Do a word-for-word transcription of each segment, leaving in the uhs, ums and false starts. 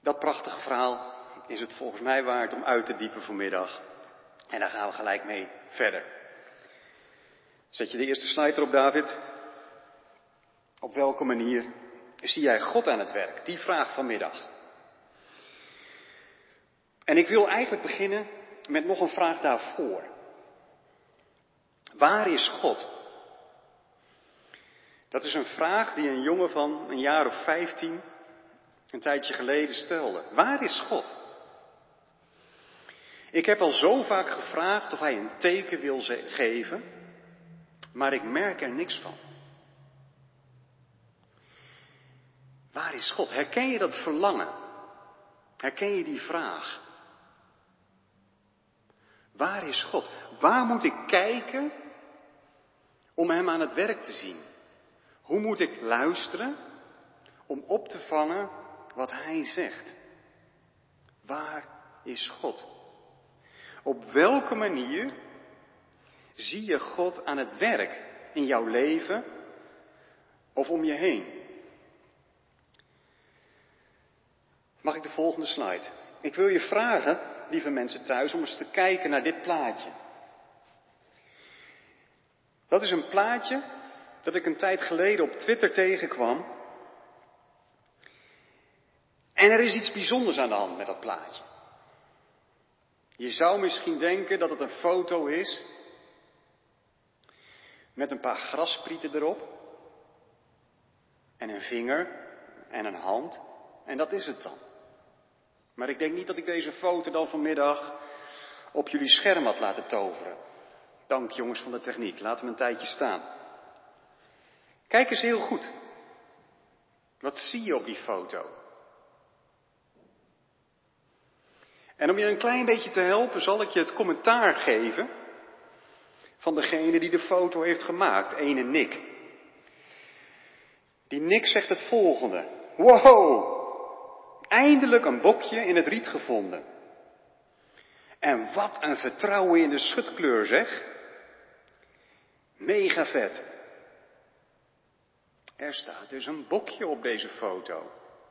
Dat prachtige verhaal is het volgens mij waard om uit te diepen vanmiddag. En daar gaan we gelijk mee verder. Zet je de eerste slide erop, David? Op welke manier zie jij God aan het werk? Die vraag vanmiddag. En ik wil eigenlijk beginnen met nog een vraag daarvoor. Waar is God? Dat is een vraag die een jongen van een jaar of vijftien een tijdje geleden stelde. Waar is God? Ik heb al zo vaak gevraagd of hij een teken wil geven, maar ik merk er niks van. Waar is God? Herken je dat verlangen? Herken je die vraag? Waar is God? Waar moet ik kijken om hem aan het werk te zien? Hoe moet ik luisteren om op te vangen wat hij zegt? Waar is God? Op welke manier zie je God aan het werk in jouw leven of om je heen? Mag ik de volgende slide? Ik wil je vragen, lieve mensen thuis, om eens te kijken naar dit plaatje. Dat is een plaatje dat ik een tijd geleden op Twitter tegenkwam. En er is iets bijzonders aan de hand met dat plaatje. Je zou misschien denken dat het een foto is met een paar grassprieten erop. En een vinger en een hand. En dat is het dan. Maar ik denk niet dat ik deze foto dan vanmiddag op jullie scherm had laten toveren. Dank jongens van de techniek, laten we een tijdje staan. Kijk eens heel goed. Wat zie je op die foto? En om je een klein beetje te helpen zal ik je het commentaar geven van degene die de foto heeft gemaakt, ene Nick. Die Nick zegt het volgende. Wow! Eindelijk een bokje in het riet gevonden. En wat een vertrouwen in de schutkleur zeg. Mega vet. Er staat dus een bokje op deze foto.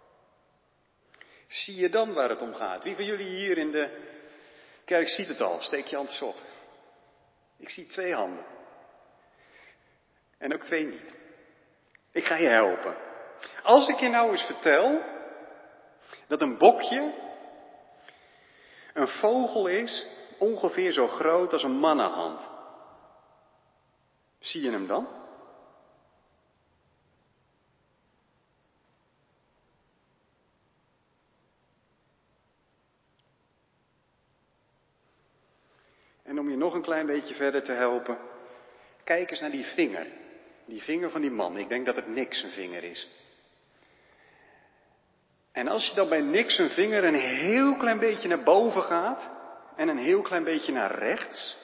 Zie je dan waar het om gaat? Wie van jullie hier in de kerk ziet het al? Steek je hand op. Ik zie twee handen. En ook twee niet. Ik ga je helpen. Als ik je nou eens vertel dat een bokje een vogel is ongeveer zo groot als een mannenhand. Zie je hem dan? En om je nog een klein beetje verder te helpen, kijk eens naar die vinger. Die vinger van die man. Ik denk dat het Nick zijn vinger is. En als je dan bij Nick zijn vinger een heel klein beetje naar boven gaat en een heel klein beetje naar rechts,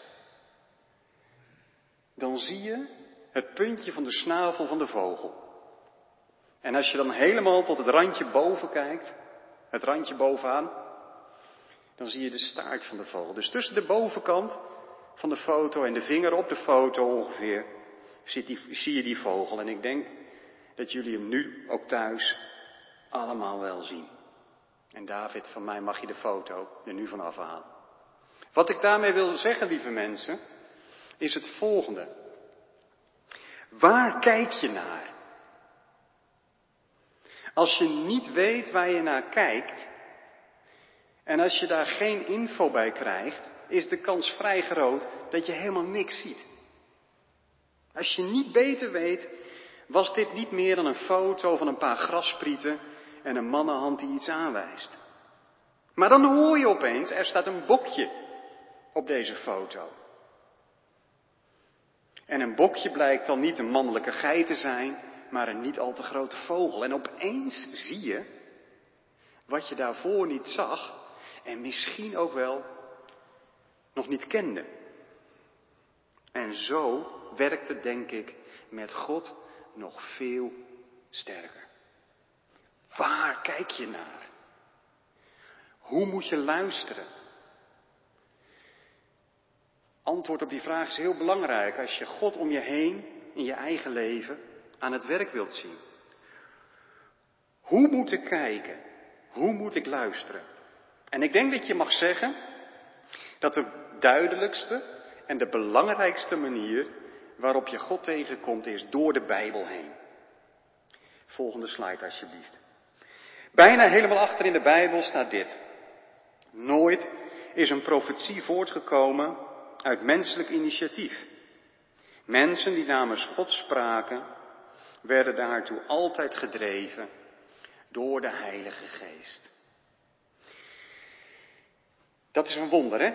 dan zie je het puntje van de snavel van de vogel. En als je dan helemaal tot het randje boven kijkt, het randje bovenaan, dan zie je de staart van de vogel. Dus tussen de bovenkant van de foto en de vinger op de foto ongeveer zit die, zie je die vogel. En ik denk dat jullie hem nu ook thuis allemaal wel zien. En David, van mij mag je de foto er nu van afhalen. Wat ik daarmee wil zeggen, lieve mensen, is het volgende. Waar kijk je naar? Als je niet weet waar je naar kijkt, en als je daar geen info bij krijgt, is de kans vrij groot dat je helemaal niks ziet. Als je niet beter weet, was dit niet meer dan een foto van een paar grassprieten en een mannenhand die iets aanwijst. Maar dan hoor je opeens, er staat een bokje op deze foto. En een bokje blijkt dan niet een mannelijke geit te zijn, maar een niet al te grote vogel. En opeens zie je wat je daarvoor niet zag en misschien ook wel nog niet kende. En zo werkt het, denk ik, met God nog veel sterker. Waar kijk je naar? Hoe moet je luisteren? Antwoord op die vraag is heel belangrijk als je God om je heen in je eigen leven aan het werk wilt zien. Hoe moet ik kijken? Hoe moet ik luisteren? En ik denk dat je mag zeggen dat de duidelijkste en de belangrijkste manier waarop je God tegenkomt is door de Bijbel heen. Volgende slide alsjeblieft. Bijna helemaal achter in de Bijbel staat dit. Nooit is een profetie voortgekomen uit menselijk initiatief. Mensen die namens God spraken, werden daartoe altijd gedreven door de Heilige Geest. Dat is een wonder, hè?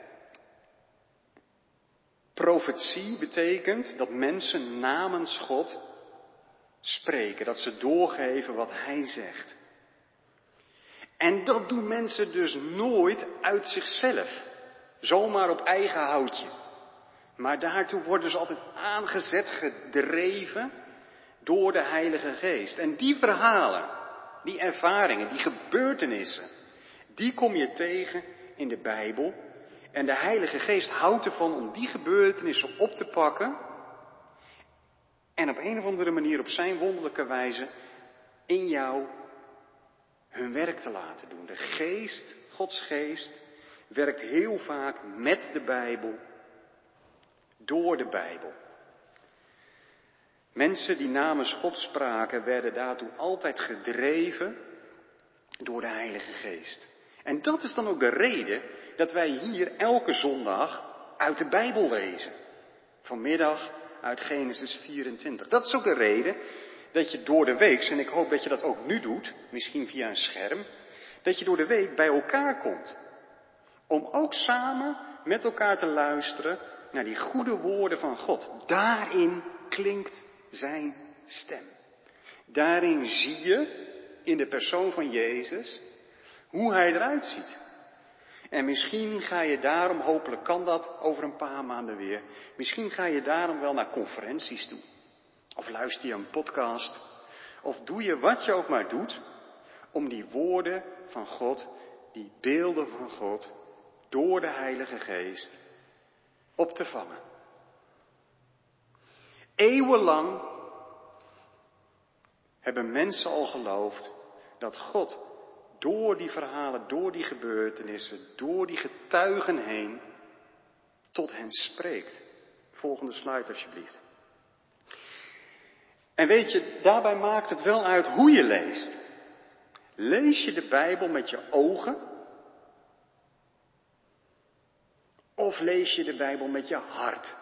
Profetie betekent dat mensen namens God spreken, dat ze doorgeven wat Hij zegt. En dat doen mensen dus nooit uit zichzelf, zomaar op eigen houtje. Maar daartoe worden ze altijd aangezet, gedreven door de Heilige Geest. En die verhalen, die ervaringen, die gebeurtenissen, die kom je tegen in de Bijbel. En de Heilige Geest houdt ervan om die gebeurtenissen op te pakken en op een of andere manier op zijn wonderlijke wijze in jou hun werk te laten doen. De Geest, Gods Geest, werkt heel vaak met de Bijbel, door de Bijbel. Mensen die namens God spraken, werden daartoe altijd gedreven door de Heilige Geest. En dat is dan ook de reden dat wij hier elke zondag uit de Bijbel lezen. Vanmiddag uit Genesis vierentwintig. Dat is ook de reden dat je door de week, en ik hoop dat je dat ook nu doet, misschien via een scherm, dat je door de week bij elkaar komt. Om ook samen met elkaar te luisteren naar die goede woorden van God. Daarin klinkt zijn stem. Daarin zie je in de persoon van Jezus hoe hij eruit ziet. En misschien ga je daarom, hopelijk kan dat over een paar maanden weer, misschien ga je daarom wel naar conferenties toe. Of luister je een podcast. Of doe je wat je ook maar doet om die woorden van God, die beelden van God, door de Heilige Geest op te vangen. Eeuwenlang hebben mensen al geloofd dat God door die verhalen, door die gebeurtenissen, door die getuigen heen tot hen spreekt. Volgende slide alsjeblieft. En weet je, daarbij maakt het wel uit hoe je leest. Lees je de Bijbel met je ogen? Of lees je de Bijbel met je hart?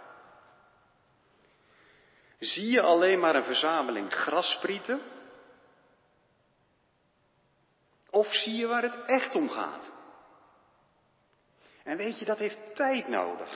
Zie je alleen maar een verzameling grassprieten? Of zie je waar het echt om gaat? En weet je, dat heeft tijd nodig.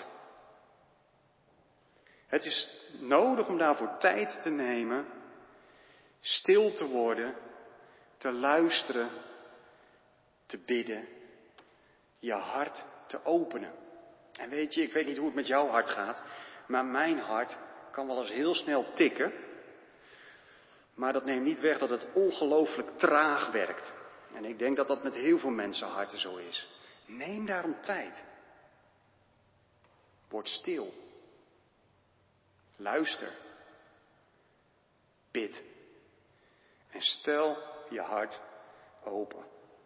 Het is nodig om daarvoor tijd te nemen, stil te worden, te luisteren, te bidden, je hart te openen. En weet je, ik weet niet hoe het met jouw hart gaat, maar mijn hart kan wel eens heel snel tikken. Maar dat neemt niet weg dat het ongelooflijk traag werkt. En ik denk dat dat met heel veel mensenharten zo is. Neem daarom tijd. Word stil. Luister. Bid. En stel je hart open.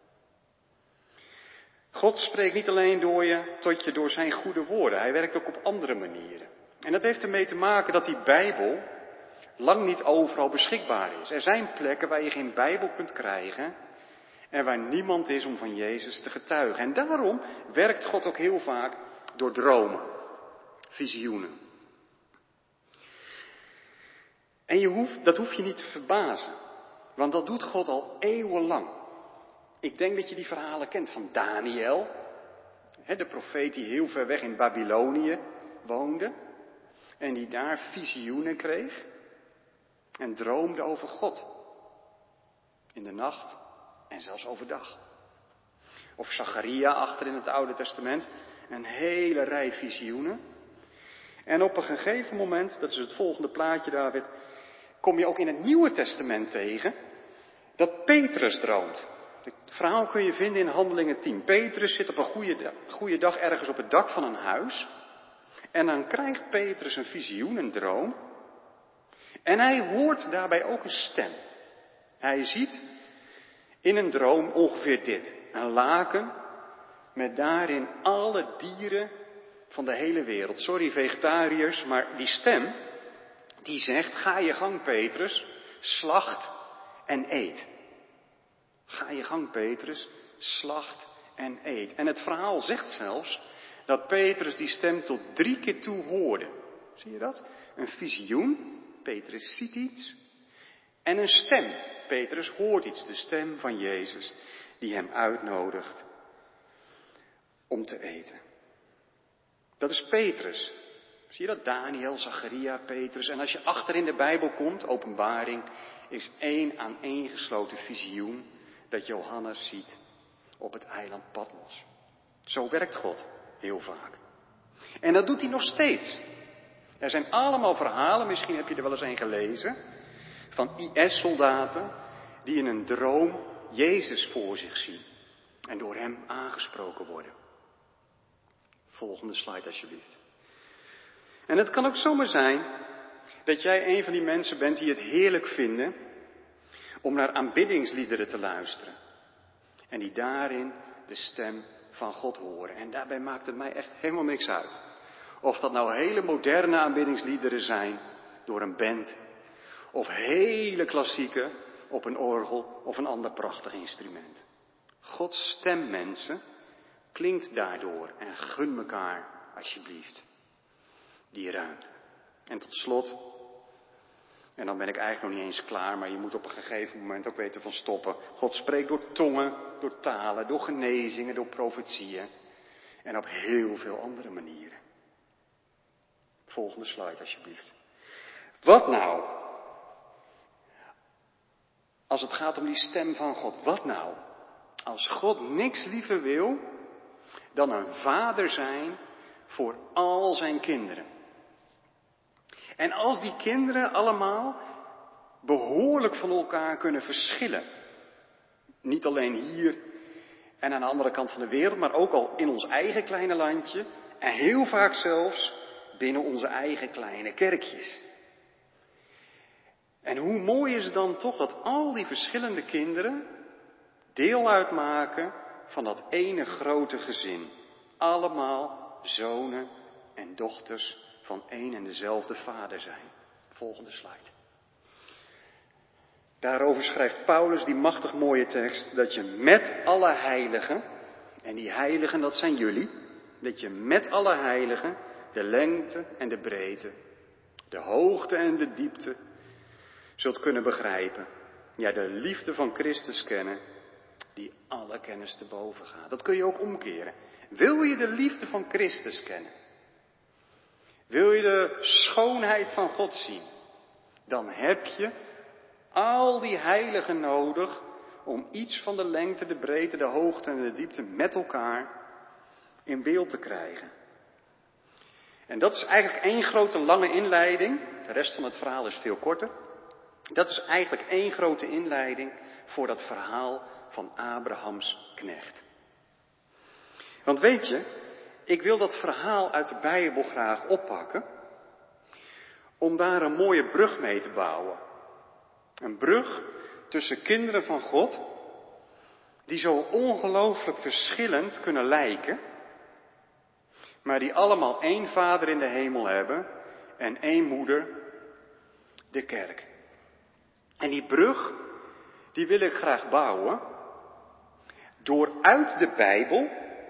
God spreekt niet alleen door je, tot je door zijn goede woorden. Hij werkt ook op andere manieren. En dat heeft ermee te maken dat die Bijbel lang niet overal beschikbaar is. Er zijn plekken waar je geen Bijbel kunt krijgen en waar niemand is om van Jezus te getuigen. En daarom werkt God ook heel vaak door dromen, visioenen. En je hoeft, dat hoef je niet te verbazen, want dat doet God al eeuwenlang. Ik denk dat je die verhalen kent van Daniel, de profeet die heel ver weg in Babylonië woonde en die daar visioenen kreeg en droomde over God. In de nacht en zelfs overdag. Of Zacharia achter in het Oude Testament, een hele rij visioenen. En op een gegeven moment, dat is het volgende plaatje David, kom je ook in het Nieuwe Testament tegen dat Petrus droomt. Het verhaal kun je vinden in Handelingen tien. Petrus zit op een goede, goede dag ergens op het dak van een huis. En dan krijgt Petrus een visioen, een droom. En hij hoort daarbij ook een stem. Hij ziet in een droom ongeveer dit. Een laken met daarin alle dieren van de hele wereld. Sorry vegetariërs, maar die stem die zegt, ga je gang Petrus, slacht en eet. Ga je gang Petrus, slacht en eet. En het verhaal zegt zelfs dat Petrus die stem tot drie keer toe hoorde. Zie je dat? Een visioen, Petrus ziet iets. En een stem, Petrus hoort iets. De stem van Jezus die hem uitnodigt om te eten. Dat is Petrus. Zie je dat? Daniel, Zacharia, Petrus. En als je achter in de Bijbel komt, Openbaring, is één aan één gesloten visioen dat Johannes ziet op het eiland Patmos. Zo werkt God heel vaak. En dat doet hij nog steeds. Er zijn allemaal verhalen, misschien heb je er wel eens een gelezen, van I S-soldaten die in een droom Jezus voor zich zien en door hem aangesproken worden. Volgende slide alsjeblieft. En het kan ook zomaar zijn dat jij een van die mensen bent die het heerlijk vinden om naar aanbiddingsliederen te luisteren. En die daarin de stem van God horen. En daarbij maakt het mij echt helemaal niks uit. Of dat nou hele moderne aanbiddingsliederen zijn door een band. Of hele klassieke op een orgel of een ander prachtig instrument. Gods stem, mensen, klinkt daardoor. En gun elkaar alsjeblieft die ruimte. En tot slot, en dan ben ik eigenlijk nog niet eens klaar, maar je moet op een gegeven moment ook weten van stoppen. God spreekt door tongen, door talen, door genezingen, door profetieën en op heel veel andere manieren. Volgende slide alsjeblieft. Wat nou, als het gaat om die stem van God, wat nou, als God niks liever wil dan een vader zijn voor al zijn kinderen. En als die kinderen allemaal behoorlijk van elkaar kunnen verschillen. Niet alleen hier en aan de andere kant van de wereld, maar ook al in ons eigen kleine landje. En heel vaak zelfs binnen onze eigen kleine kerkjes. En hoe mooi is het dan toch dat al die verschillende kinderen deel uitmaken van dat ene grote gezin. Allemaal zonen en dochters van één en dezelfde vader zijn. Volgende slide. Daarover schrijft Paulus die machtig mooie tekst, dat je met alle heiligen, en die heiligen dat zijn jullie, dat je met alle heiligen de lengte en de breedte, de hoogte en de diepte zult kunnen begrijpen. Ja, de liefde van Christus kennen, die alle kennis te boven gaat. Dat kun je ook omkeren. Wil je de liefde van Christus kennen? Wil je de schoonheid van God zien? Dan heb je al die heiligen nodig om iets van de lengte, de breedte, de hoogte en de diepte met elkaar in beeld te krijgen. En dat is eigenlijk één grote lange inleiding. De rest van het verhaal is veel korter. Dat is eigenlijk één grote inleiding voor dat verhaal van Abrahams knecht. Want weet je, ik wil dat verhaal uit de Bijbel graag oppakken, om daar een mooie brug mee te bouwen. Een brug tussen kinderen van God, die zo ongelooflijk verschillend kunnen lijken, maar die allemaal één Vader in de hemel hebben en één moeder, de kerk. En die brug, die wil ik graag bouwen door uit de Bijbel,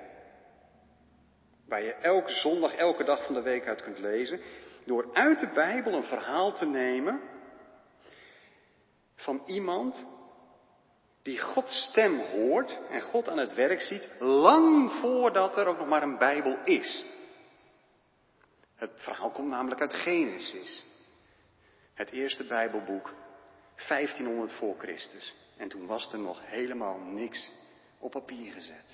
waar je elke zondag, elke dag van de week uit kunt lezen, door uit de Bijbel een verhaal te nemen van iemand die Gods stem hoort en God aan het werk ziet, lang voordat er ook nog maar een Bijbel is. Het verhaal komt namelijk uit Genesis, het eerste Bijbelboek, vijftienhonderd voor Christus. En toen was er nog helemaal niks op papier gezet.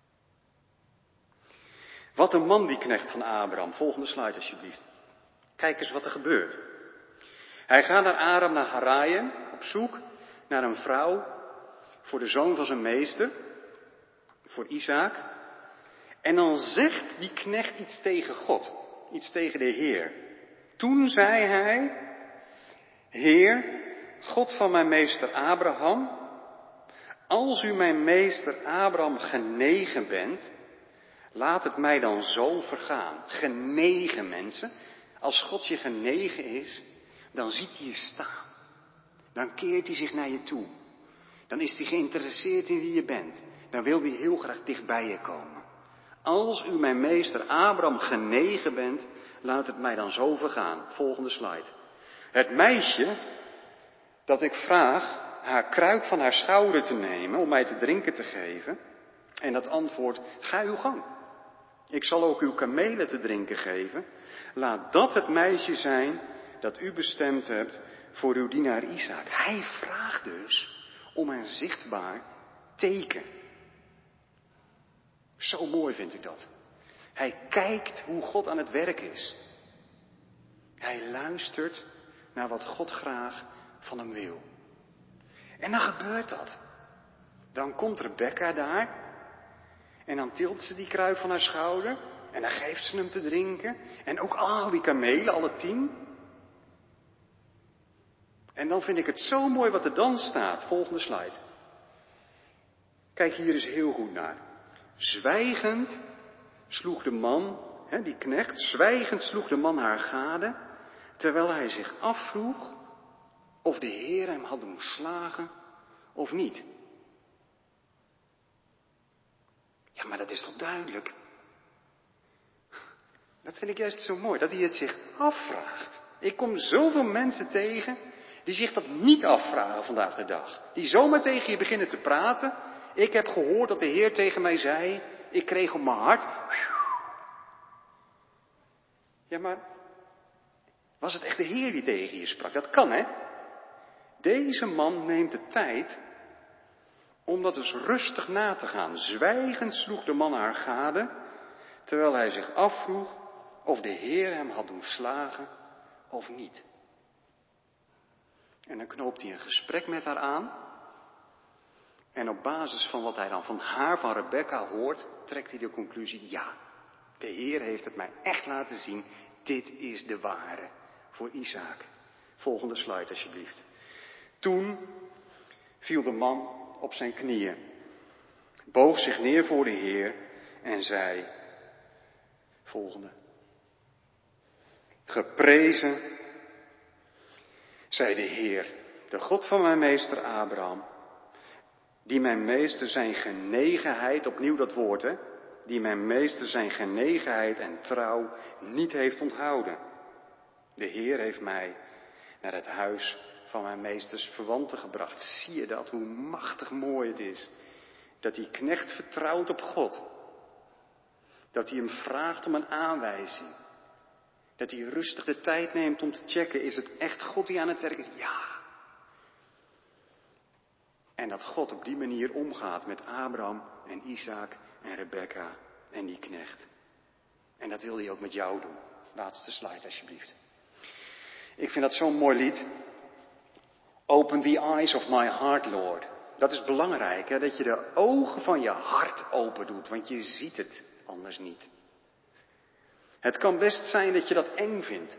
Wat een man die knecht van Abraham. Volgende slide alsjeblieft. Kijk eens wat er gebeurt. Hij gaat naar Aram, naar Haraim, op zoek naar een vrouw voor de zoon van zijn meester, voor Isaac. En dan zegt die knecht iets tegen God, iets tegen de Heer. Toen zei hij, Heer, God van mijn meester Abraham, Als u mijn meester Abraham genegen bent, laat het mij dan zo vergaan. Genegen, mensen. Als God je genegen is, dan ziet hij je staan. Dan keert hij zich naar je toe. Dan is hij geïnteresseerd in wie je bent. Dan wil hij heel graag dicht bij je komen. Als u mijn meester Abraham genegen bent, laat het mij dan zo vergaan. Volgende slide. Het meisje dat ik vraag haar kruik van haar schouder te nemen om mij te drinken te geven. En dat antwoordt, ga uw gang. Ik zal ook uw kamelen te drinken geven. Laat dat het meisje zijn dat u bestemd hebt voor uw dienaar Isaac. Hij vraagt dus om een zichtbaar teken. Zo mooi vind ik dat. Hij kijkt hoe God aan het werk is. Hij luistert naar wat God graag van hem wil. En dan gebeurt dat. Dan komt Rebecca daar. En dan tilt ze die kruik van haar schouder. En dan geeft ze hem te drinken. En ook al die kamelen, alle tien. En dan vind ik het zo mooi wat er dan staat. Volgende slide. Kijk hier eens heel goed naar. Zwijgend sloeg de man, hè, die knecht, zwijgend sloeg de man haar gade. Terwijl hij zich afvroeg of de Heer hem had doen slagen of niet. Ja, maar dat is toch duidelijk? Dat vind ik juist zo mooi, dat hij het zich afvraagt. Ik kom zoveel mensen tegen die zich dat niet afvragen vandaag de dag. Die zomaar tegen je beginnen te praten. Ik heb gehoord dat de Heer tegen mij zei, ik kreeg op mijn hart. Ja, maar was het echt de Heer die tegen je sprak? Dat kan, hè? Deze man neemt de tijd om dat eens rustig na te gaan. Zwijgend sloeg de man haar gade, terwijl hij zich afvroeg of de Heer hem had doen slagen of niet. En dan knoopt hij een gesprek met haar aan. En op basis van wat hij dan van haar, van Rebecca, hoort, trekt hij de conclusie, ja, de Heer heeft het mij echt laten zien, dit is de ware voor Isaac. Volgende slide alsjeblieft. Toen viel de man op zijn knieën, boog zich neer voor de Heer en zei, volgende. Geprezen zij de Heer, de God van mijn meester Abraham, die mijn meester zijn genegenheid, opnieuw dat woord hè, die mijn meester zijn genegenheid en trouw niet heeft onthouden. De Heer heeft mij naar het huis van mijn meesters verwanten gebracht. Zie je dat, hoe machtig mooi het is, dat die knecht vertrouwt op God. Dat hij hem vraagt om een aanwijzing. Dat hij rustig de tijd neemt om te checken, is het echt God die aan het werk is? Ja. En dat God op die manier omgaat met Abraham en Isaac en Rebecca en die knecht. En dat wil hij ook met jou doen. Laatste slide alsjeblieft. Ik vind dat zo'n mooi lied. Open the eyes of my heart, Lord. Dat is belangrijk, hè? Dat je de ogen van je hart open doet, want je ziet het anders niet. Het kan best zijn dat je dat eng vindt.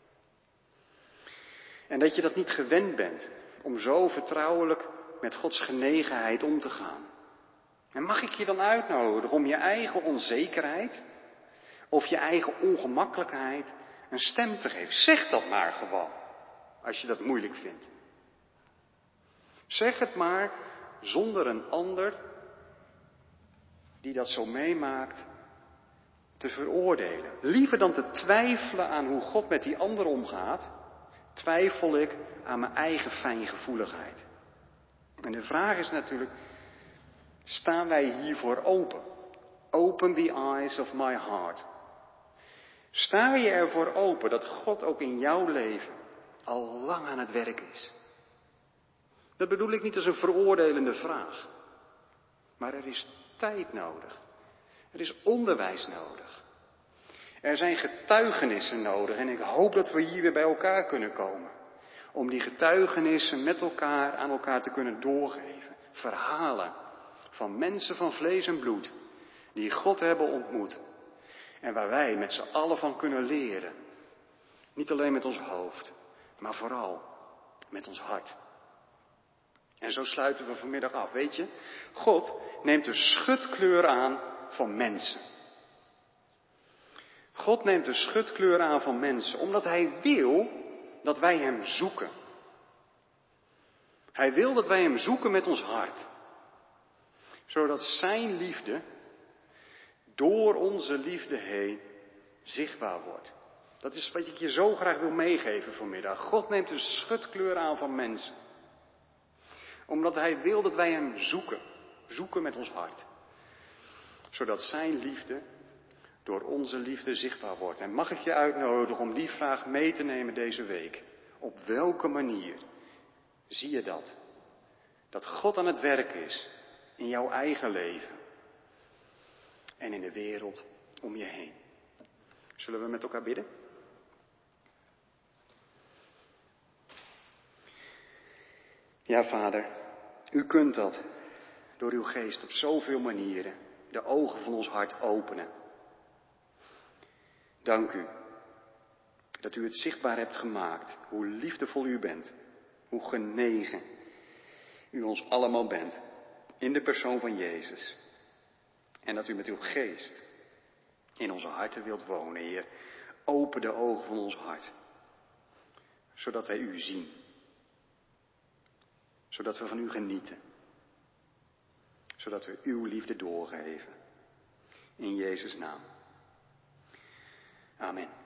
En dat je dat niet gewend bent om zo vertrouwelijk met Gods genegenheid om te gaan. En mag ik je dan uitnodigen om je eigen onzekerheid of je eigen ongemakkelijkheid een stem te geven? Zeg dat maar gewoon, als je dat moeilijk vindt. Zeg het maar zonder een ander die dat zo meemaakt te veroordelen. Liever dan te twijfelen aan hoe God met die ander omgaat, twijfel ik aan mijn eigen fijngevoeligheid. En de vraag is natuurlijk, staan wij hiervoor open? Open the eyes of my heart. Sta je ervoor open dat God ook in jouw leven al lang aan het werk is? Dat bedoel ik niet als een veroordelende vraag. Maar er is tijd nodig. Er is onderwijs nodig. Er zijn getuigenissen nodig en ik hoop dat we hier weer bij elkaar kunnen komen. Om die getuigenissen met elkaar aan elkaar te kunnen doorgeven. Verhalen van mensen van vlees en bloed die God hebben ontmoet. En waar wij met z'n allen van kunnen leren. Niet alleen met ons hoofd, maar vooral met ons hart. En zo sluiten we vanmiddag af. Weet je, God neemt de schutkleur aan van mensen. God neemt de schutkleur aan van mensen, omdat Hij wil dat wij Hem zoeken. Hij wil dat wij Hem zoeken met ons hart. Zodat Zijn liefde door onze liefde heen zichtbaar wordt. Dat is wat ik je zo graag wil meegeven vanmiddag. God neemt de schutkleur aan van mensen. Omdat Hij wil dat wij Hem zoeken. Zoeken met ons hart. Zodat Zijn liefde door onze liefde zichtbaar wordt. En mag ik je uitnodigen om die vraag mee te nemen deze week. Op welke manier zie je dat? Dat God aan het werk is in jouw eigen leven. En in de wereld om je heen. Zullen we met elkaar bidden? Ja, Vader, U kunt dat door Uw geest op zoveel manieren de ogen van ons hart openen. Dank U dat U het zichtbaar hebt gemaakt, hoe liefdevol U bent, hoe genegen U ons allemaal bent, in de persoon van Jezus. En dat U met Uw geest in onze harten wilt wonen, Heer. Open de ogen van ons hart, zodat wij U zien. Zodat we van U genieten. Zodat we Uw liefde doorgeven. In Jezus' naam. Amen.